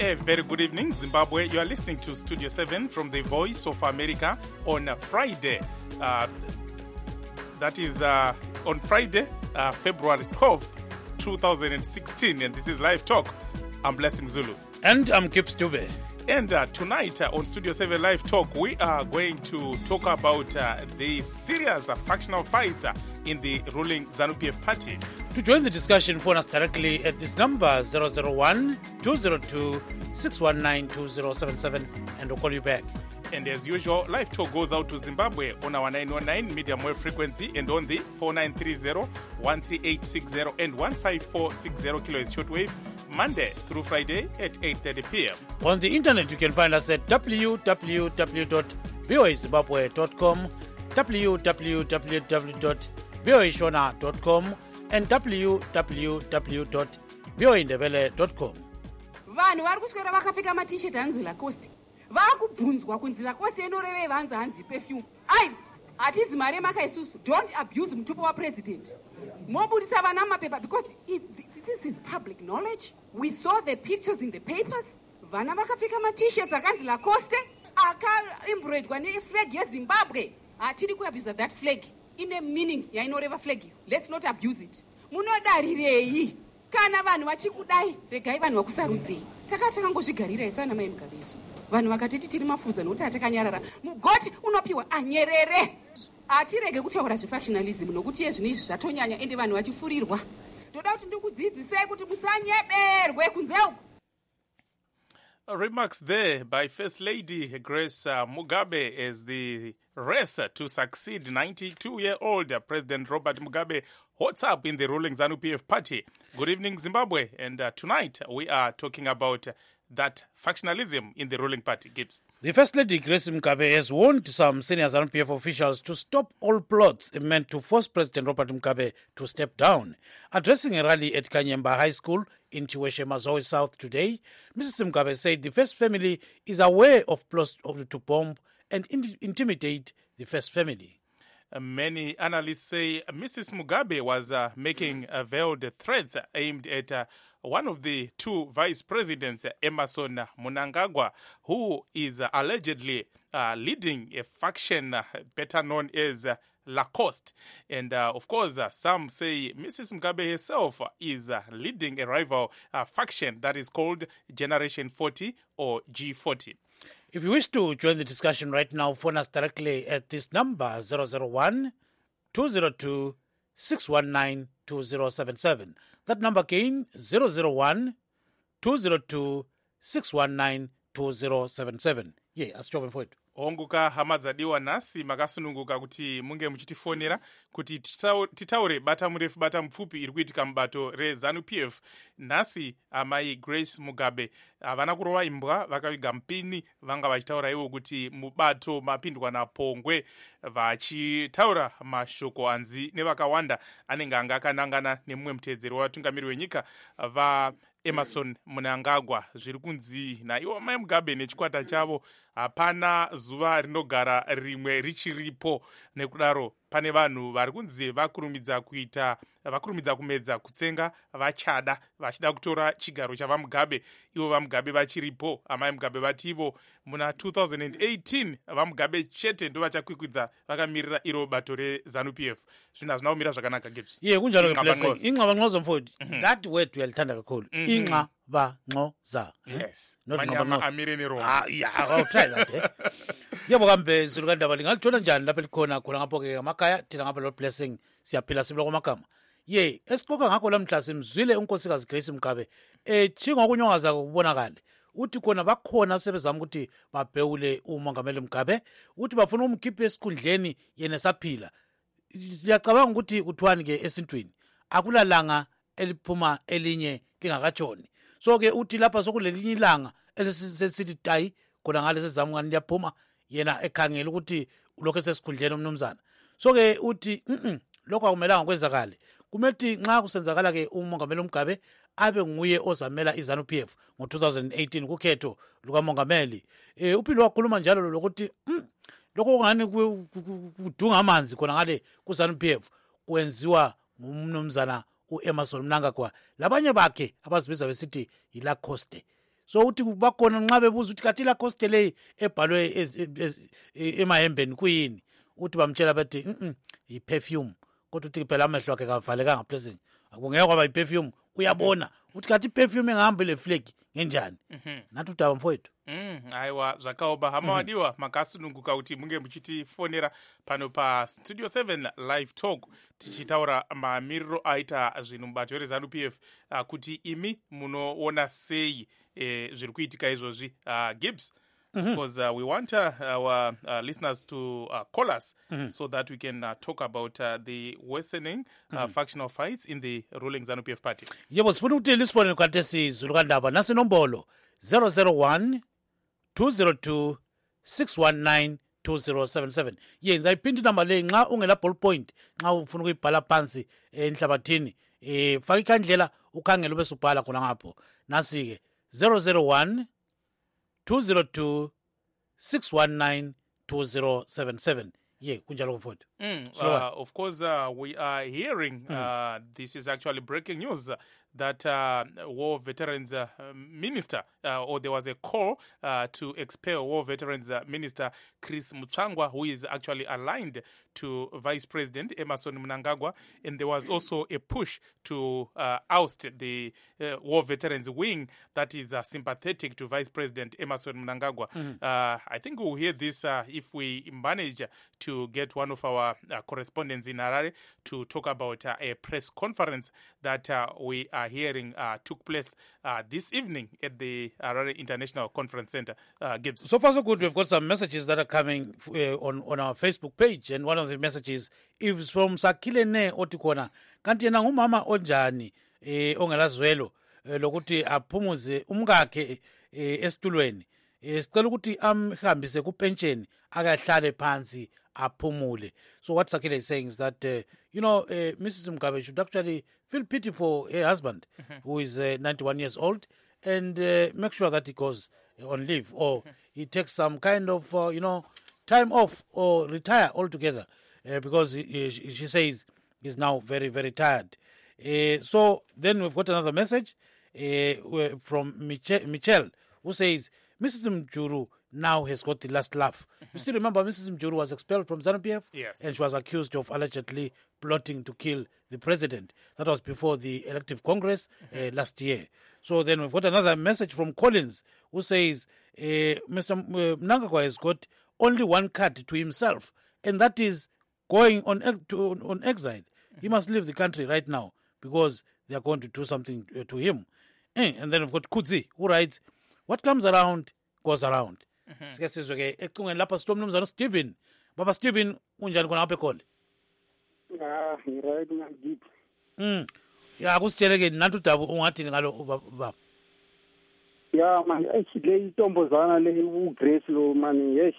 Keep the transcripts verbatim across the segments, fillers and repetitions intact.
A very good evening, Zimbabwe. You are listening to Studio seven from the Voice of America on Friday. Uh, that is uh, on Friday, uh, February twelfth, twenty sixteen. And this is Live Talk. I'm Blessing Zulu. And I'm Kip Stube. And uh, tonight uh, on Studio seven Live Talk, we are going to talk about uh, the serious uh, factional fights uh, in the ruling ZANU-P F party. To join the discussion, phone us directly at this number zero zero one, two zero two, six one nine, two zero seven seven and we'll call you back. And as usual, Live Talk goes out to Zimbabwe on our nine one nine medium wave frequency and on the four nine three zero, one three eight six zero and one five four six zero kilohertz shortwave, Monday through Friday at eight thirty p.m. On the internet, you can find us at w w w dot voa zimbabwe dot com, w w w dot voa shona dot com and w w w dot voa ndebele dot com. Vanhu vari kuswera vakapfeka ma-t-shirt hanzi Lacoste. Vakubvunzwa kunzi Lacoste inoreve vanzi hanzi perfume. Ai, hatizi mari makaisusu. Don't abuse mutupo wa president. Mobudisa vana mapepa because it, this is public knowledge. We saw the pictures in the papers. Vana vakapfeka ma-t-shirts akanzi Lacoste aka-embroidwa ne-flag yeZimbabwe. Hatidi kuabuse that flag. In a meaning yainoreva flag. Let's not abuse it. Munodarirei kana vanhu vachikudai regai vanhu vakusarudzei. Takati takangozvigarira isana mai mugabesu. Vanhu vakatiti tiri mafuza nokuti atakanyarara. Mugoti unopiwa anyerere. Atirege kutaura zvefactionalism nokuti yezvino izvi zvatonyanya ende vanhu vachifurirwa. Toda kuti ndikudzidzisei kuti musanyeberwe kunze uku. Remarks there by First Lady Grace uh, Mugabe as the race to succeed ninety-two-year-old President Robert Mugabe hots up in the ruling ZANU-P F party. Good evening, Zimbabwe. And uh, tonight we are talking about uh, that factionalism in the ruling party. Gibbs. The First Lady Grace Mugabe has warned some senior ZANU-P F officials to stop all plots meant to force President Robert Mugabe to step down. Addressing a rally at Kanyemba High School in Chiweshe, Mazoe South today, Missus Mugabe said the First family is aware of plots to bomb and in- intimidate the First family. Uh, many analysts say Missus Mugabe was uh, making uh, veiled threats aimed at uh, one of the two vice presidents, Emmerson Mnangagwa, who is uh, allegedly uh, leading a faction uh, better known as uh, Lacoste. And uh, of course, uh, some say Missus Mugabe herself is uh, leading a rival uh, faction that is called Generation forty or G forty. If you wish to join the discussion right now, phone us directly at this number zero zero one, two zero two, six one nine, two zero seven seven. That number again, zero zero one, two zero two, six one nine, two zero seven seven. Yeah, asitove for it. Honguka hama dzadiwa nasi makasununguka kuti munge muchitifonera kuti titaure bata murefu bata mupfupi iri kuitika mubato reZANU-P F. Nasi amai Grace Mugabe havana kurova imbwa, vakaviga mupini, vanga vachitaura ivo kuti mubato mapindwa napongwe, vachitaura mashoko anzi nevakawanda anenge anga akanangana nemumwe muteedzeri watungamiri wenyika va Emmerson Mnangagwa. Zviri kunzi naivo mai Mugabe nechikwata chavo hapana zuva rinogara rimwe richiripo. Nekudaro pane vanhu vari kunzi vakurumidza kuita vakurumidza kumedza kutsenga vachada vachida kutora chigaro chavaMugabe, ivo vaMugabe vachiripo. Amai Mugabe vati ivo muna two thousand eighteen vaMugabe chete ndo vachakwikwidza vakamirira iro bato reZANU-P F. Zvinhu hazvina kumira zvakanaka Gibbs. Ye kunjalo ke Blessing. Inxabanxoza mfowethu. That word uyalithanda kakhulu. Inxabanxoza. Yes. Not Manyama amire neroma. Ah yeah, I'll try that. Eh? Yebo kambe silukandaba lingalithola njani lapha likhona khona ngapho ke amakhaya thina ngapha lo Blessing siyaphila sibula kwamakama. Ye esiqoka ngakho lamhla simzwile unkosikazi Grace Mugabe echinga ukunyongaza kubonakala. Uthi khona bakhona sebezama ukuthi babhewule umongameli Mugabe, uthi bafuna umkhiphe esikhundleni yena saphila. Siyacabanga ukuthi kuthiwani ke esintwini akulalanga eliphuma elinye lingakatshoni. So ke uthi lapha sokulelinye ilanga elisithi tayi khona ngale sezama ngani liyaphuma yena ekhangela ukuthi ulokho sesikhundleni umnumzana. So ke uthi mhm lokho akumelanga kwenzakale. Kumele nxa kusenzakala ke umongameli Mugabe abe nguye ozamela iZANU-P F ngo two thousand eighteen kukhetho lukamongameli. Eh uphilo wakhuluma njalo lokuthi lokho ngani kudunga amanzi khona ngale kuZANU-P F kwenziwa ngumnumzana uEmmerson Mnangagwa labanye bakhe abazibiza besithi yiLacoste. so uthi bakhona nxa bebuza ukuthi kathi la cost le ebhalwe emahembeni kuyini uthi bamtshela bathi mhm i-perfume kodwa uthi phela amehlo akhe kavalekanga blessing akungeke kwaba i-perfume uyabona uthi kathi i-perfume engahamba le flag ngenjani nathi udaba mfowethu Mm, aiwa zvakaoba hama wadiwa makasununguka kuti munge muchitifonera pano pa Studio seven Live Talk tichitaura mamiriro aita zvinhu mubato reZANU P F uh, kuti imi munoona sei eh, zviri kuitika izvozvi uh, Gibbs Mm-hmm. because uh, we want uh, our uh, listeners to uh, call us mm-hmm. so that we can uh, talk about uh, the worsening uh, mm-hmm. factional fights in the ruling ZANU P F party. Yebo sifuna ukuthi lisifone kwathesi Zulu kaNdaba nasi nombolo zero zero one two zero two six one nine two zero seven seven. Yenza iphindi number le nxa ungela ballpoint nxa ufuna ukuyibhala phansi enhlabathini eh faka ikhandlela ukhangela bese ubhala khona ngapho nasi ke zero zero one two zero two six one nine two zero seven seven. Yeah, kunjalo mfowethu. Mm, uh, of course, uh, we are hearing, mm. uh, this is actually breaking news, uh, that uh, War Veterans uh, Minister, uh, or there was a call uh, to expel War Veterans uh, Minister Chris Mutsvangwa, who is actually aligned to Vice President Emmerson Mnangagwa, and there was also a push to uh, oust the uh, War Veterans wing that is uh, sympathetic to Vice President Emmerson Mnangagwa. Mm-hmm. uh, I think we'll hear this uh, if we manage to get one of our uh, correspondents in Harare to talk about uh, a press conference that uh, we are hearing uh, took place uh, this evening at the Harare International Conference Center. Uh, Gibbs. So far so good. We've got some messages that are coming uh, on, on our Facebook page, and one of the messages is from Sakilene Otikona. Kanti yena ngumama onjani eh ongelazwelo lokuthi aphumuze umkakhe esitulweni. Sicela ukuthi amhambise ku pension akahlale phansi aphumule. So what Sakile is saying is that uh, you know uh, Missus Mugabe should actually feel pity for her husband mm-hmm. who is uh, ninety-one years old and uh, make sure that he goes on leave or mm-hmm. he takes some kind of uh, you know time off or retire altogether uh, because he, he, she says he's now very very tired. Uh, so then we've got another message uh, from Michelle, Michelle who says Missus Mjuru now has got the last laugh. Mm-hmm. You still remember Missus Mjuru was expelled from ZANU P F? Yes. And she was accused of allegedly plotting to kill the president. That was before the elective congress mm-hmm. uh, last year. So then we've got another message from Collins who says uh, Mister Mnangagwa has got only one card to himself, and that is going on ex- to, on exile. Mm-hmm. He must leave the country right now because they are going to do something uh, to him. And then we've got Kudzi who writes, what comes around goes around. Sike sizwe ke ecingweni lapha silo mnumzana Stephen. Baba Stephen unjani khona apha ekhole? Ah, right man deep. Mm. Ya kusitshele ke nathi udabu ungathini ngalo baba? Ya man ayisile intombozana le uGrace lo man yes.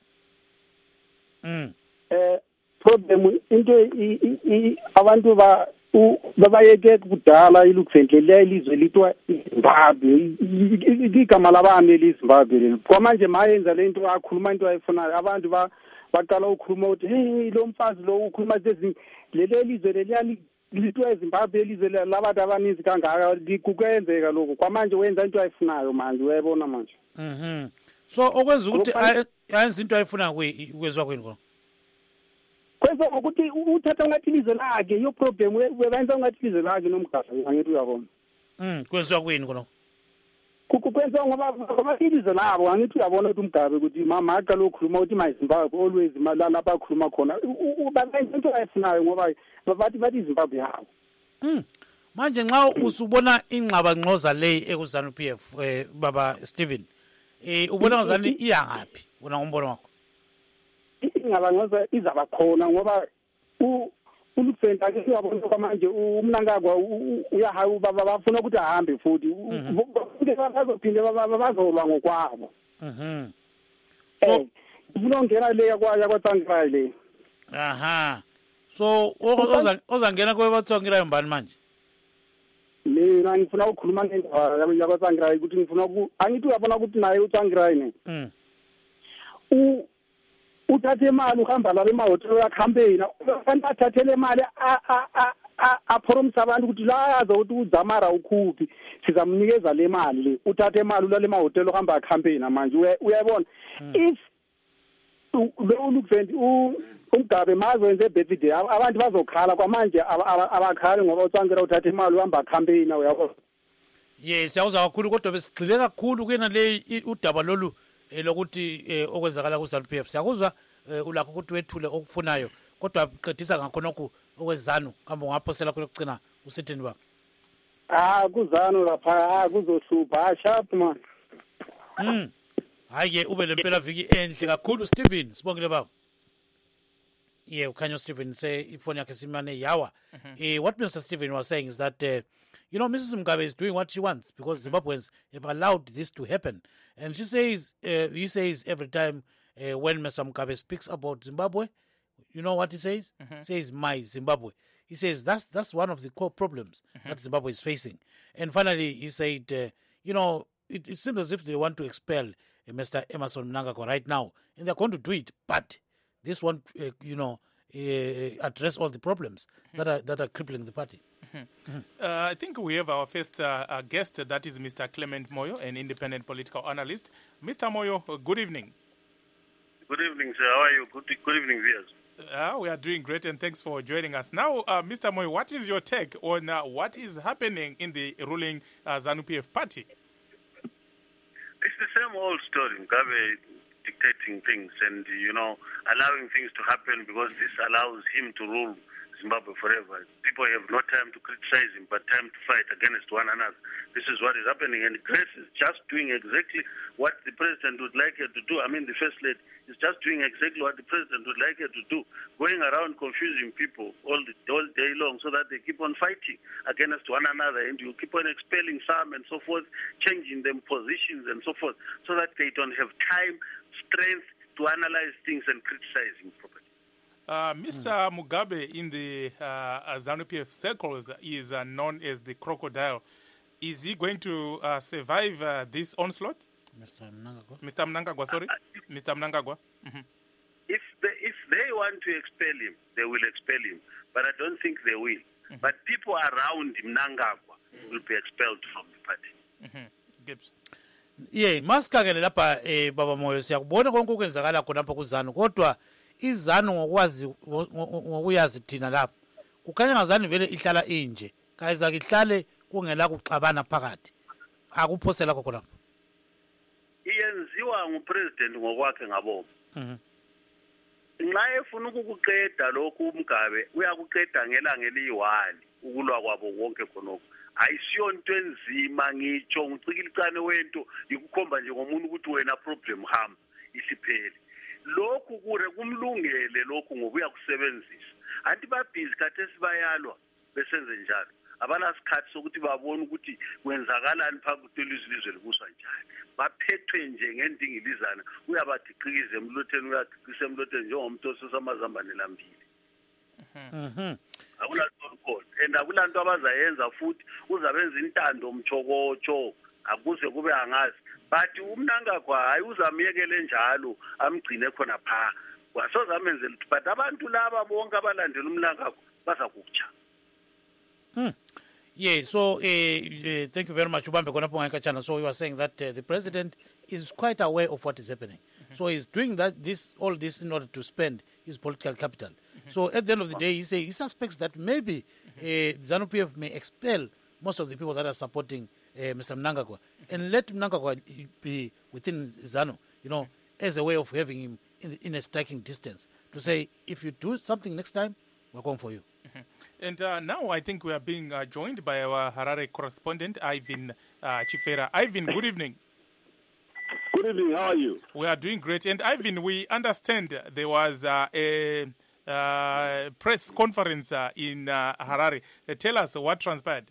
Mm. Eh problem into abantu ba babayeke kudala ilukuvendlela ilizwe litwa iZimbabwe igama labami leZimbabwe kwamanje mayenza lento akhuluma into ayifunayo abantu ba baqala ukukhuluma ukuthi hey lo mfazi lo ukhuluma lezi leli lizwe leliyani litwa eZimbabwe ilizwe labantu abaninzi kangaka likukenzeka lokho kwamanje wenza into ayifunayo manje uyayibona manje. Mhm. So okwenza ukuthi ayenza into ayifuna kwezwa kwini khona? Kwenza ukuthi uthatha ngathi ilizwe lakhe yo problem webenza ngathi ilizwe lakhe nomgaba angithi uyabona. Mm, kwenza kwini khona? Kukwenza ngoba ngoba ilizwe labo angithi uyabona ukuthi umgabe ukuthi mama aqala ukukhuluma ukuthi mayiZimbabwe always malala bakhuluma khona ubenza into ayifunayo ngoba bathi bathi iZimbabwe yabo. Mm. Manje nxa usubona ingqaba ngcoza le ekuZANU P F eh baba Stephen eh ubona ngazani iya ngapi wona ngombono wakho? Ingabangeza izaba khona ngoba ulufenda ke uyabona kwamanje uMnangagwa uyahawu baba bafuna ukuthi ahambe futhi bazophinde bazolwa ngokwabo. Mhm. So ufuna ungena le yakwaya kwaTsangirayi le. Aha. So ozangena kwebaTsangirayi mbani manje? Mina ngifuna ukukhuluma ngendaba yakwaTsangirayi ukuthi ngifuna ku angithi uyabona ukuthi naye uTsangirayi ne. Mhm. U uthathe imali uhamba la emahotela uyacampaign ufanele athathele imali aphoromisa abantu ukuthi la azokuthi uzamara ukhuphi sizamnikeza le mali le uthathe imali ulale emahotela ohamba acampaign manje uyayibona if lo Luxembourg umgabe mazowenze birthday abantu bazokhala kwamanje abakhali ngoba ucangela uthatha imali uhamba acampaign uyabona. Yes, siyawuza kakhulu kodwa besigxile kakhulu kuyena le udaba lolu lokuthi okwenzakala ku ZANU P F. Siyakuzwa ulakho ukuthi wethule okufunayo kodwa qedisa ngakhonokho okwezanu kambe ungaphosela kulokugcina usithini baba? Ah kuzanu lapha ah kuzohlupha sharp man. Mm. Hayi ke ube lempela viki enhle kakhulu Stephen sibongile baba. Yeah, Ukhanyo Stephen say ifoni yakhe simane yawa. Eh what Mister Stephen was saying is that uh, you know Missus Mugabe is doing what she wants because Zimbabweans have allowed this to happen. And she says uh, he says every time uh, when Mister Mugabe speaks about Zimbabwe, you know what he says? Mm-hmm. He says my Zimbabwe. He says that's that's one of the core problems mm-hmm. that Zimbabwe is facing. And finally he said uh, you know it, it seems as if they want to expel uh, Mister Emmerson Mnangagwa right now and they're going to do it, but this won't, uh, you know, uh, address all the problems mm-hmm. that are that are crippling the party. Mm-hmm. Mm-hmm. Uh, I think we have our first uh, uh, guest. That is Mister Clement Moyo, an independent political analyst. Mister Moyo, uh, good evening. Good evening, sir. How are you? Good, good evening, viewers. Uh, we are doing great, and thanks for joining us. Now, uh, Mister Moyo, what is your take on uh, what is happening in the ruling uh, ZANU P F party? It's the same old story. Mugabe dictating things and, you know, allowing things to happen because this allows him to rule Zimbabwe forever. People have no time to criticize him, but time to fight against one another. This is what is happening. And Grace is just doing exactly what the president would like her to do. I mean, the first lady is just doing exactly what the president would like her to do, going around confusing people all, the, all day long so that they keep on fighting against one another. And you keep on expelling some and so forth, changing them positions and so forth, so that they don't have time, strength to analyze things and criticize him properly. Uh, Mister Mm. Mugabe in the uh, ZANU P F circles is uh, known as the crocodile. Is he going to uh, survive uh, this onslaught? Mister Mnangagwa. Mister Mnangagwa, sorry. Uh, Mister Mnangagwa. Mm-hmm. If they, if they want to expel him, they will expel him. But I don't think they will. Mm-hmm. But people around Mnangagwa will be expelled from the party. Mm-hmm. Gibbs. Yeah, masikakele lapha eh baba Moyo siyakubona konke okwenzakala khonapha kuZANU kodwa iZANU ngokwazi ngokuyazi thina lapha kukhanya ngazani vele ihlala inje kayiza kihlale kungela kuxabana phakathi akuphosela kokho lapha iyenziwa ngupresident ngokwakhe ngaboma mhm nxa efuna ukukuqeda lokhu uMgabe uyakuqeda ngelanga eliyi-one ukulwa kwabo konke khonokho ayisiyo into enzima ngitsho ngicikilicane wento yikukhomba nje ngomuntu ukuthi wena problem hamba isiphele lokhu kure kumlungele lokhu ngokuya kusebenzisa anti babhizi kade sibayalwa besenze njalo abanasikhathi sokuthi babone ukuthi kwenzakalani phakathi kwelizwe libuswa njani baphethwe nje ngendingilizana uyabadiqikiza emlotheni uyadiqisa emlotheni njengomuntu osesamazambane lambili mhm akulanto khona and akulanto abazayenza futhi uzabenza intando umchokocho akuze kube angazi but uMnangagwa hayi uzamyekele njalo amgcine khona pha wasozamenzela ukuthi but abantu laba bonke abalandela uMnangagwa bazakutsha. Hmm. Yeah, so uh, uh, thank you very much Ubambe khonapho ngakachana. So you are saying that uh, the president is quite aware of what is happening. Mm-hmm. So he's doing that this all this in order to spend his political capital. Mm-hmm. So at the end of the day he say he suspects that maybe mm-hmm. uh, ZANU P F may expel most of the people that are supporting uh, Mister Mnangagwa mm-hmm. and let Mnangagwa be within ZANU, you know, mm-hmm. as a way of having him in, the, in a striking distance to say if you do something next time we're going for you. Mm-hmm. And uh, now I think we are being uh, joined by our Harare correspondent, Ivan uh, Chifera. Ivan, good evening. Good evening, how are you? We are doing great. And Ivan, we understand there was uh, a uh, press conference uh, in uh, Harare. Uh, tell us what transpired.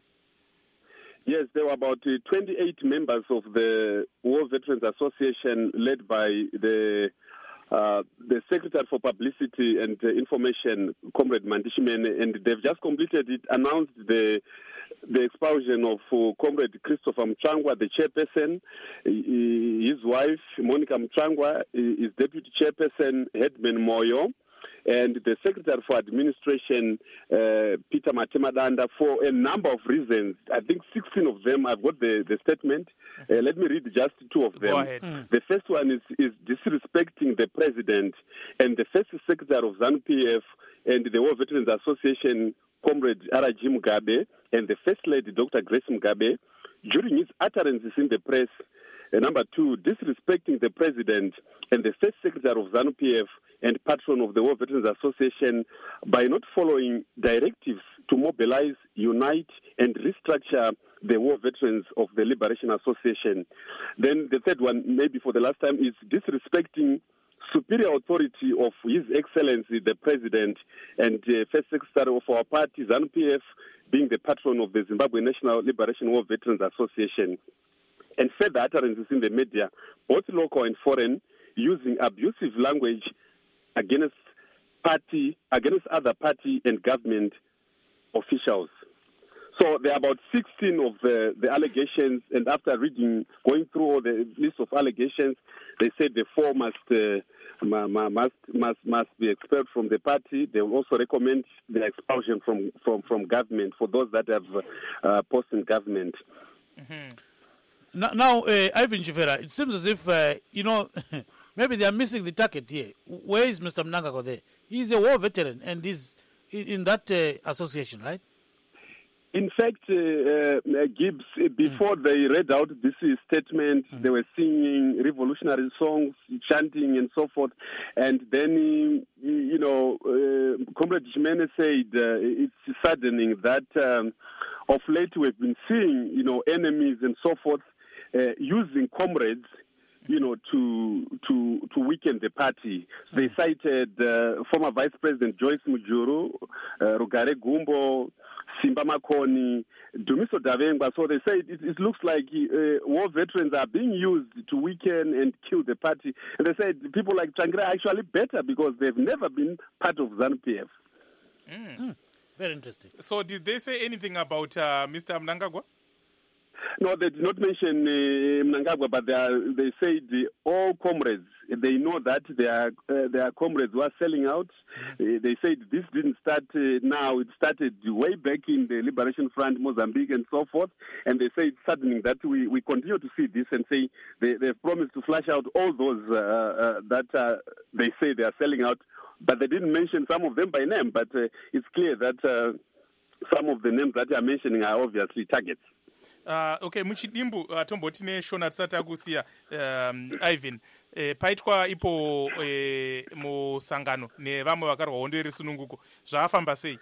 Yes, there were about uh, twenty-eight members of the War Veterans Association led by the Uh, the Secretary for Publicity and uh, Information, Comrade Mandishimene, and they've just completed it, announced the the expulsion of uh, Comrade Christopher Mchangwa, the chairperson, his wife, Monica Mchangwa, his deputy chairperson, Headman Moyo, and the Secretary for Administration, uh, Peter Matemadanda, for a number of reasons. I think sixteen of them, I've got the, the statement. Uh, let me read just two of them. Go ahead. Mm. The first one is, is disrespecting the President and the First Secretary of ZANU P F and the War Veterans Association, Comrade R G Mugabe, and the First Lady, Doctor Grace Mugabe, during his utterances in the press. Uh, number two, disrespecting the President and the First Secretary of ZANU P F and patron of the War Veterans Association by not following directives to mobilize, unite, and restructure the war veterans of the Liberation Association. Then the third one, maybe for the last time, is disrespecting superior authority of His Excellency the President and uh, First Secretary of our party, ZANU P F, being the patron of the Zimbabwe National Liberation War Veterans Association. And further utterances in the media, both local and foreign, using abusive language against party, against other party and government officials. So there are about sixteen of the, the allegations, and after reading, going through all the list of allegations, they said the four must uh, must must must be expelled from the party. They will also recommend the expulsion from from, from government for those that have uh, posts in government. Mm-hmm. Now, now uh, Ivan Chifera, it seems as if uh, you know maybe they are missing the target here. Where is Mister Mnangagwa there? He's a war veteran and he's in that uh, association, right? In fact, uh, uh, Gibbs, before mm. they read out this statement, mm. they were singing revolutionary songs, chanting and so forth. And then, you know, uh, Comrade Jimene said uh, it's saddening that um, of late we've been seeing, you know, enemies and so forth uh, using comrades, you know, to to to weaken the party. Mm. They cited uh, former Vice President Joyce Mujuru, uh, Rugare Gumbo, Simba Makoni, Dumiso Davengwa. So they say it, it looks like uh, war veterans are being used to weaken and kill the party. And they said people like Changira are actually better because they've never been part of ZANU P F. Mm. Mm. Very interesting. So did they say anything about uh, Mister Mnangagwa? No, they did not mention uh, Mnangagwa, but they, are, they said uh, all comrades, they know that they are, uh, they are comrades who are selling out. Mm-hmm. Uh, they said this didn't start uh, now, it started way back in the Liberation Front, Mozambique and so forth. And they say it's saddening that we, we continue to see this and say they, they've promised to flush out all those uh, uh, that uh, they say they are selling out. But they didn't mention some of them by name, but uh, it's clear that uh, some of the names that you are mentioning are obviously targets. Uh, okay, muchidimbu uh, tomboti neshona tisati akusiya um, Ivan eh, paitwa ipo eh, musangano nevamwe vakarwa hondo irisununguko zvafamba sei?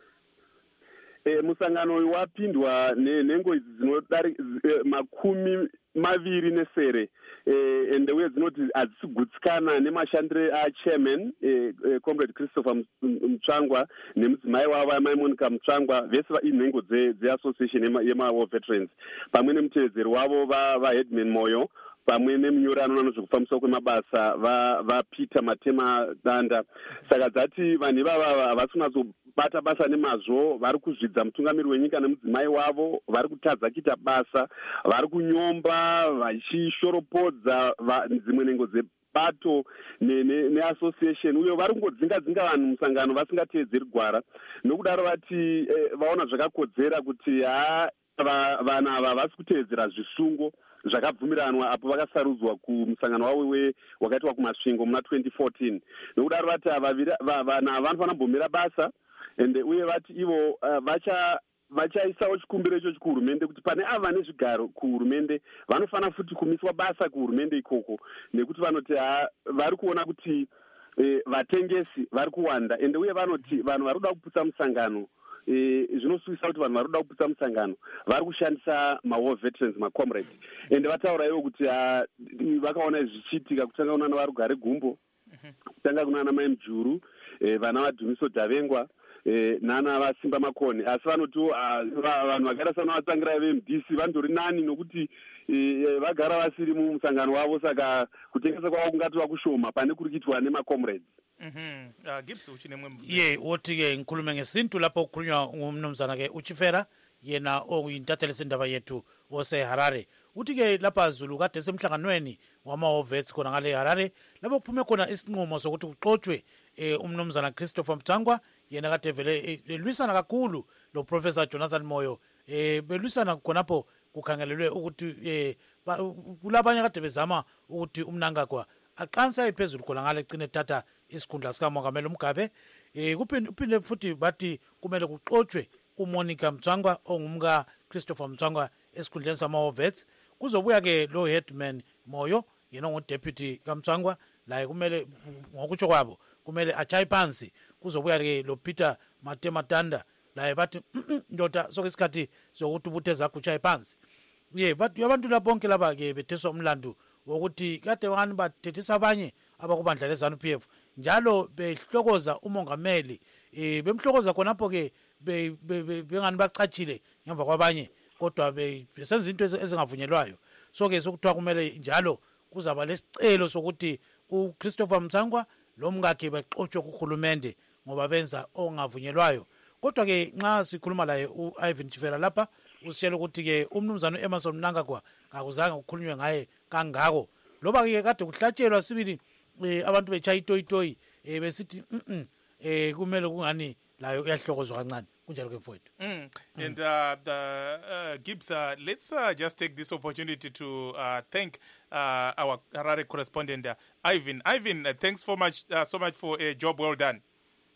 E, musangano uyu wapindwa nenhengo idzi dzinodari e, makumi maviri nesere e, ende uye dzinoti hadzisigutsikana nemashandire achairman e, e, Comrade Christopher Mutsvangwa nemudzimai wavo amai Monica Mutsvangwa, vese inhengo dzeassociation yema-war veterans, pamwe nemutevedzeri wavo vaheadman Moyo, pamwe nemunyori anoona nezvekufambiswa kwemabasa vapeter Matemadanda. Saka dzati vanhu ivava havasi kunatsobata basa nemazvo, vari kuzvidza mutungamiri wenyika nemudzimai wavo, vari kutadza kuita basa, vari kunyomba vachishoropodza dzimwe nhengo dzebato neassociation, uye vari kungodzinga dzinga vanhu musangano vasingateedzeri gwara. Nokudaro vati vaona zvakakodzera kuti ha vanhu ava havasi kuteedzera zvisungo zvakabvumiranwa apo vakasarudzwa kumusangano wavo wakaitwa kumasvingo muna twenty fourteen. Nokudaro vati vanhu ava vanofanira kumbomira basa, ende uye vati ivo vacha vachaisawo chikumbiro ichochi kuhurumende kuti pane ava nezvigaro kuhurumende vanofanira futi kumiswa basa kuhurumende ikoko, nekuti vanoti vari kuona kuti vatengesi vari kuwanda, ende uye vanoti vanhu vari kuda kuputsa musangano zvinosuvisa kuti vanhu vari kuda kuputsa musangano vari kushandisa ma-war veterans, macomrades. Ende vataura ivo kuti vakaona izvi zvichiitika, kutanga kunana vaRugare Gumbo, kutanga kunana Mai Mujuru, vana vaDhumiso Davengwa, nana vaSimba Makoni. Asi vanoti vanhu vagara sana vatsangira veM D C vandori nani nokuti vagara vasiri mumusangano wavo, saka kutengesa kwavo kungatova kushoma pane kuri kuitwa nemacomrades. Mhm. Uh, Gibbs uchine mwe ye woti ke ngikhulume ngesintu lapho kukhulunywa ngumnumzana ke uChifera yena oyintatheli sendaba yethu oseharare uthi-ke lapha Zulu kade semhlanganweni wama-Wovets khona ngale Harare lapho kuphume khona isinqumo sokuthi kuxotshwe eh, umnumzana Christopher Mthangwa yena kade vele elwisana kakhulu lo Professor Jonathan Moyo eh belwisana khonapho kukhangelelwe ukuthi eh kulabanye kade bezama ukuthi umnangagwa aqansa iphezulu khona ngale cine tata isikhundla sika Mongameli Mugabe eh kuphinde futhi bathi kumele kuxotshwe uMonica Mthangwa ongumka Christopher Mthangwa esikhundleni sama-Wovets kuzobuya ke lo headman Moyo yena ngodeputy kaMthangwa la kumele ngokutsho kwabo kumele achaye phansi kuzobuya ke lo Peter Matematanda la bathi ndoda sokesikhathi sokuthi ubuthe zakho uchaye phansi ye bathi abantu labonke laba ke betheswa umlando wokuthi kade ngani bathethisa abanye abakubandla leZANU P F njalo behlokoza umongameli eh bemhlokoza khonapho ke bengani bachachile ngemva kwabanye kodwa besenza into ezingavunyelwayo so ke sokuthiwa kumele njalo kuzaba lesicelo sokuthi uChristopher Mthangwa lo mngakhe baxotshe kuhulumende ngoba benza ongavunyelwayo kodwa ke nxa sikhuluma laye uIvan Chifera lapha usitshela ukuthi ke umnumzana uEmerson Mnangagwa akuzange ukukhulunywe ngaye kangako loba ke kade kuhlatshelwa sibili abantu bechaya itoyitoyi besithi eh kumele kungani layo uyahlokozwa kancane kunjalo ke mfowethu. Mm. And uh, the, uh, Gibbs, uh, let's uh, just take this opportunity to uh, thank uh, our Harare correspondent, uh, Ivan. Ivan, uh, thanks so much, uh, so much for a job well done.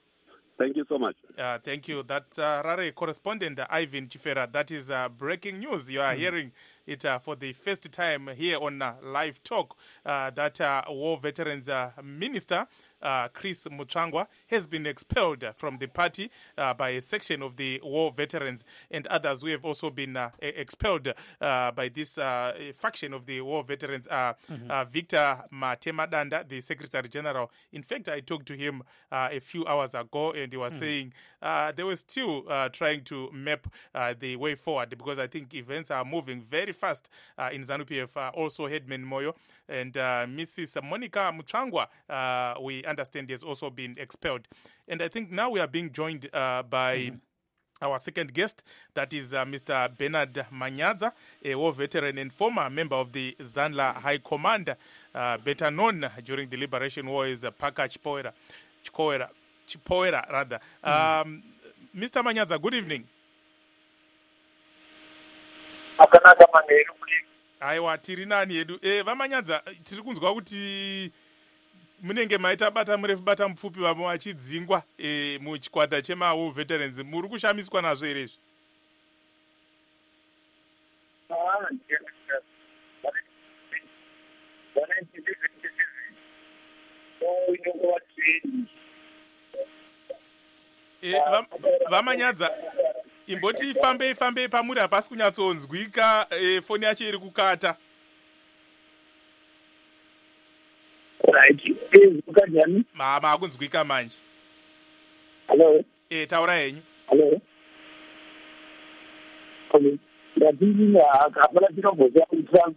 Thank you so much. Uh, thank you. That uh, Harare correspondent, uh, Ivan Chifera, that is uh, breaking news. You are mm. hearing it uh, for the first time here on uh, Live Talk, uh, that uh, War Veterans uh, Minister, Uh, Chris Mutsvangwa has been expelled from the party uh, by a section of the war veterans, and others who have also been uh, expelled uh, by this uh, faction of the war veterans. Uh, mm-hmm. uh, Victor Matemadanda, the Secretary General. In fact, I talked to him uh, a few hours ago, and he was mm-hmm. saying uh, they were still uh, trying to map uh, the way forward because I think events are moving very fast uh, in ZANU P F. Uh, also, Headman Moyo and uh, Missus Monica Mutsvangwa, uh, we understand, has also been expelled. And I think now we are being joined uh, by mm-hmm. our second guest, that is uh, Mister Bernard Manyaza, a war veteran and former member of the Zanla High Command, uh, better known during the Liberation War as uh, Paka Chipoera, Chipoera, Chipoera rather. Mm-hmm. Um, Mister Manyaza, good evening. Aiwa tiri nani yedu eh Vamanyaza tiri kunzwa kuti munenge maita bata murefu bata mupfupi vamwe vachidzingwa eh muchikwata chema war veterans muri kushamiswa nazvo here izvi? Eh Vamanyaza imboti fambei fambei pamuri hapasi kunyatsonzwika e, foni yacho iri kukata. Right. Eh ukajani? Mama akunzwika manje. Hello. Eh taura henyu. Hello. Okay. Ndadinga akapala tinomboza kutsanga.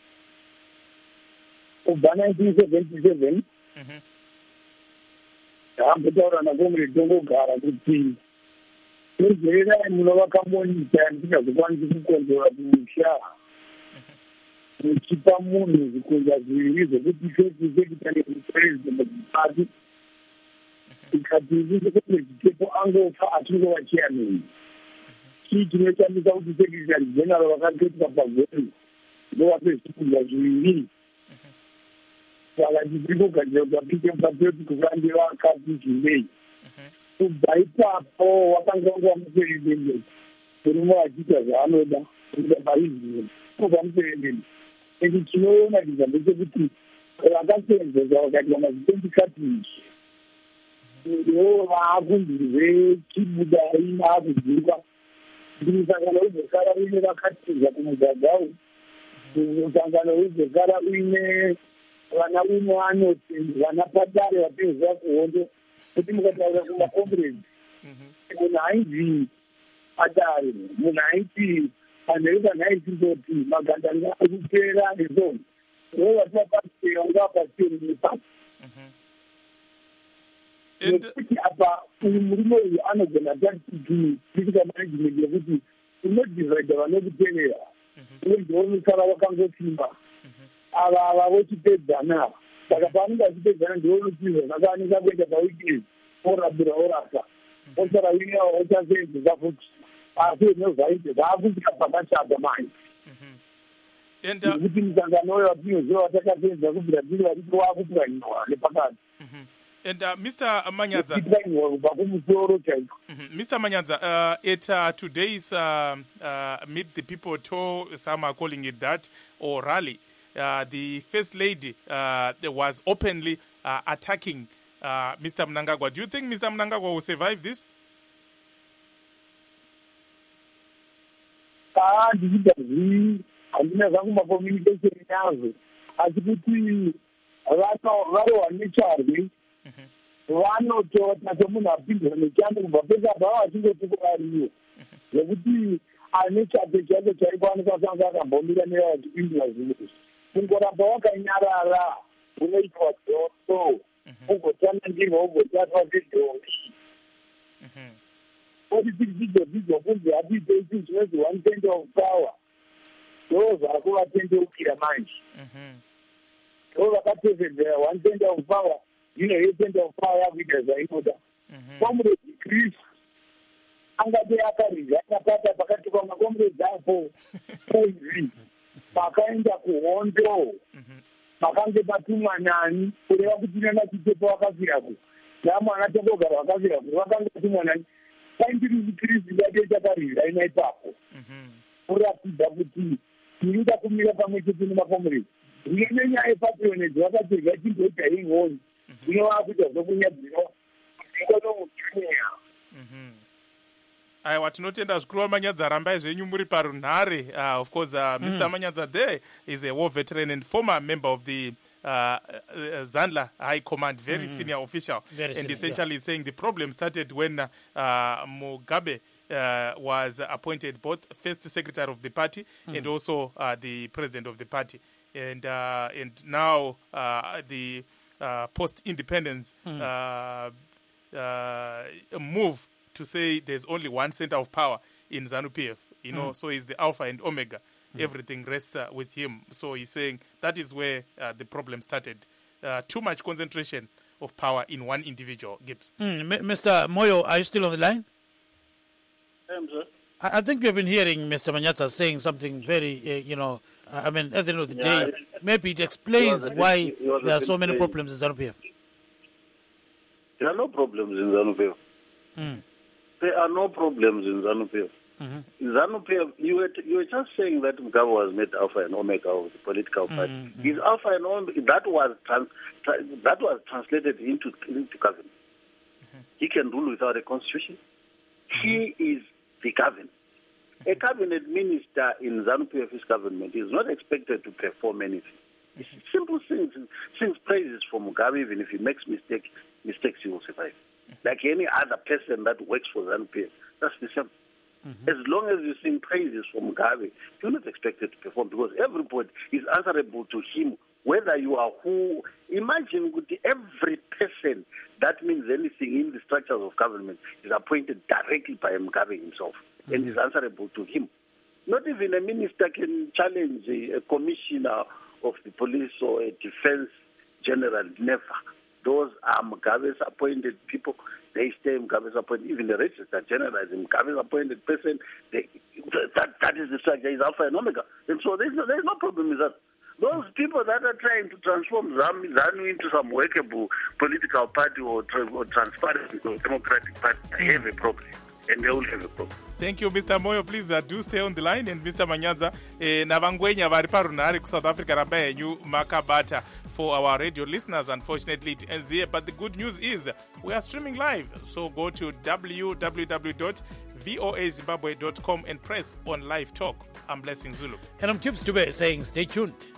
Ubana nineteen seventy-seven. Mhm. Ndambotaura nakomre ndongogara kuti Nezera muno vakamonita ndikazokwanisa kukonzera kumusha kuchipa munhu zvikonza zviviri zvokuti sekitane kupresident party ikati ndikoti chitepo angofa achingova chairman chii chinotambisa kuti secretary general vakaketwa pagoni ndovape zvikonza zviviri saka tichirikugadzira kuti vapite mupapeti kuvandi vakati zvindei kubva ipapo wakanga nguva muperendende murume wachiita zvaanoda kuda paizvino kubva muperendende ende tinoona chiza ndechekuti vakasenzesa vakati vamazitendikatiji ndo vaakunzirwe chibudai vaakudzingwa kuti musangano wezvekara uine vakatiza kumugagau musangano wezvekara uine vana uno anoti vana padare vapezwa kuhondo kuti mukataura kumakomredi munhu ainzi adare munhu aiti anhu ekanhaiti ndoti magandanga ekupera nezoni ro vatapasera ngapaseripa nekuti apa uyu murume uyu anogona tatiti critical management yekuti inodhivaida vanokuteerera uye ndiomusara wakangosimba ava ava vochipedzana saka paanenge achipedzana ndionotiza zvakaanisa kuenda pawikini orabira orasa osara wina ochaseenzesa futi asi nezvaite zvaakusvika pakashata manje nekuti musangano uyo watinoziva watakaseenza kubvira tiri varipo waakupwanyiwa nepakati And uh, Mister Manyaza, mm-hmm. Mister Manyaza, uh, at uh, today's uh, uh, Meet the People tour, some are calling it that, or rally, uh, the First Lady uh, was openly uh, attacking uh, Mister Mnangagwa. Do you think Mister Mnangagwa will survive this? Ah, ndizvidazvi handina zvangu macommunication yazvo asi kuti varohwa necharwi vanotota semunhu apindwa nechando kubva pese apa vava vachingotokorariwo nekuti ane chate chake chaipo anosasanga akambomira nevachipindwa zvinezvi kungoramba wakanyarara unoitwa dzoso ugotsanangirwa ugotatwa sedhombi oti tichidzidzwa kunzi hatiite isi zvinonzi one tende of power ndo zvako vatendeukira manje ndo vakatevedzera one tende of power ino yetende of power yakuita zvainoda comrade Chris angati akaridza akapata pakati pamakomrade apo kunzi pakaenda kuhondo pakange patumwa nani kureva kuti nana chitepo wakafiraku namwana tongogara wakafiraku vakanga patumwa nani paindiri Chris ngati chakaridza ina ipapo kuratidza kuti tirida kumira pamwe chete nemakomrade riye nenyaya yepatronage vakatirwa chimboita ingoni zvino vakuita zvokunyadzino ikonomujunia aiwa tinotenda zvikuru Manyaza, rambai zvenyu muri parunhare. Uh, of course, uh, Mister Mm. Manyaza there is a war veteran and former member of the uh, uh, Zandla High Command, very mm. senior official. Very and senior, essentially yeah. saying the problem started when uh, uh, Mugabe uh, was appointed both first secretary of the party mm. and also uh, the president of the party. And, uh, and now uh, the uh, post-independence mm. uh, uh, move to say there's only one center of power in ZANU-P F, you know, mm. so he's the alpha and omega. Mm. Everything rests uh, with him. So he's saying that is where uh, the problem started. Uh, too much concentration of power in one individual, Gibbs. Mm. Mister Moyo, are you still on the line? Um, sir. I, I think you've been hearing Mister Manyaza saying something very, uh, you know, uh, I mean, at the end of the yeah, day, maybe it explains it why was there are so many saying. problems in ZANU-P F. There are no problems in ZANU-P F. Mm. There are no problems in ZANU-P F. Mm-hmm. In ZANU-P F, you were, t- you were just saying that Mugabe was made alpha and omega of the political party. Mm-hmm. His alpha and omega, that was trans- tra- that was translated into, into government. Mm-hmm. He can rule without a constitution. Mm-hmm. He is the government. Mm-hmm. A cabinet minister in ZANU-P F's government is not expected to perform anything. It's simple things, things praises for Mugabe. Even if he makes mistake, mistakes, he will survive. Like any other person that works for ZANU-P F. That's the same. Mm-hmm. As long as you sing praises for Mugabe, you're not expected to perform because everybody is answerable to him, whether you are who. Imagine every person that means anything in the structures of government is appointed directly by Mugabe himself mm-hmm. and is answerable to him. Not even a minister can challenge a, a commissioner of the police or a defense general, never. Those are Mugabe's appointed people. They stay Mugabe's appointed. Even the register general is Mugabe's appointed person. They, that, that is the structure, is alpha and omega. And so there's no, there's no problem with that. Those people that are trying to transform ZANU into some workable political party or, or transparent or democratic party have a problem. And they will have a problem. Thank you, Mister Moyo. Please uh, do stay on the line. And Mister Manyaza, eh, navangwenya vari parunhare ku South Africa ramba yenyu makabata. For our radio listeners, unfortunately it ends here. But the good news is we are streaming live. So go to w w w dot voa zimbabwe dot com and press on live talk. I'm Blessing Zulu. And I'm Gibbs Dube saying stay tuned.